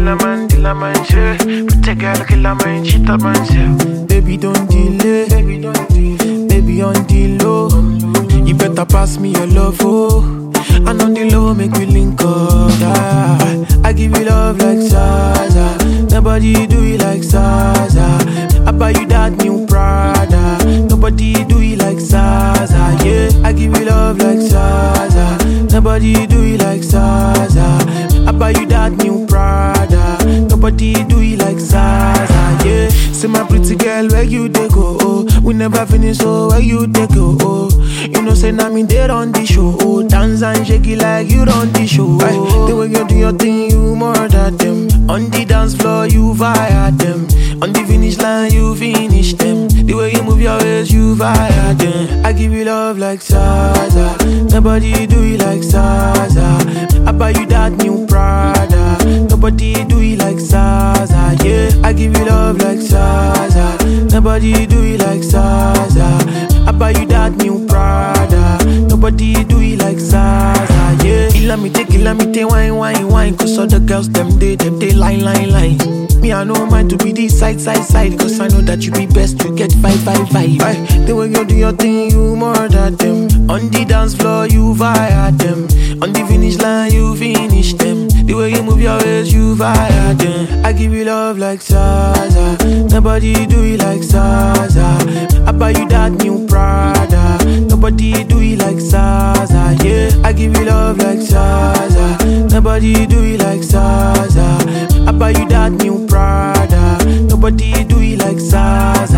a man, shit. Protect girl, kill a man, cheat a man, self. Baby, don't delay. Baby, on the low. You better pass me your love, oh. And on the low, make we link up. Yeah. I give you love like Zaza. Nobody do it like Zaza. I buy you that new Prada. Nobody do it like Zaza. Yeah, I give you love like Zaza. Nobody do it like Zaza. I buy you that new Prada. Nobody do it like Zaza. Yeah, say my pretty girl, where you dey go? Oh, we never finish, so where you dey go? Oh, you know say now me there on the show. Oh, dance and shake it like you run the show. Oh, the way you do your thing, you more than them. On the dance floor, you fire them. On the finish line, you finish them. The way you move your waist, you fire them. I give you love like Zaza. Nobody do it like Zaza. I buy you that new Prada. Nobody do it like Zaza. Yeah, I give you love like Zaza. Nobody do it like Zaza. I buy you that new Prada. Nobody do it like Zaza. Yeah, kill me, wine. Cause all the girls, them they line. Me, I know mine to be the side. Cause I know that you be best to get 5. Aye, the way you do your thing, you more than them. On the dance floor, you fire them. On the finish line, you finish them. The way you move your waist, you fire them. I give you love like Zaza. Nobody do it like Zaza. I buy you that new Prada. Nobody do it like Zaza. Yeah, I give you love like Zaza. Nobody do it like Zaza. I buy you that new Prada. Nobody do it like Zaza.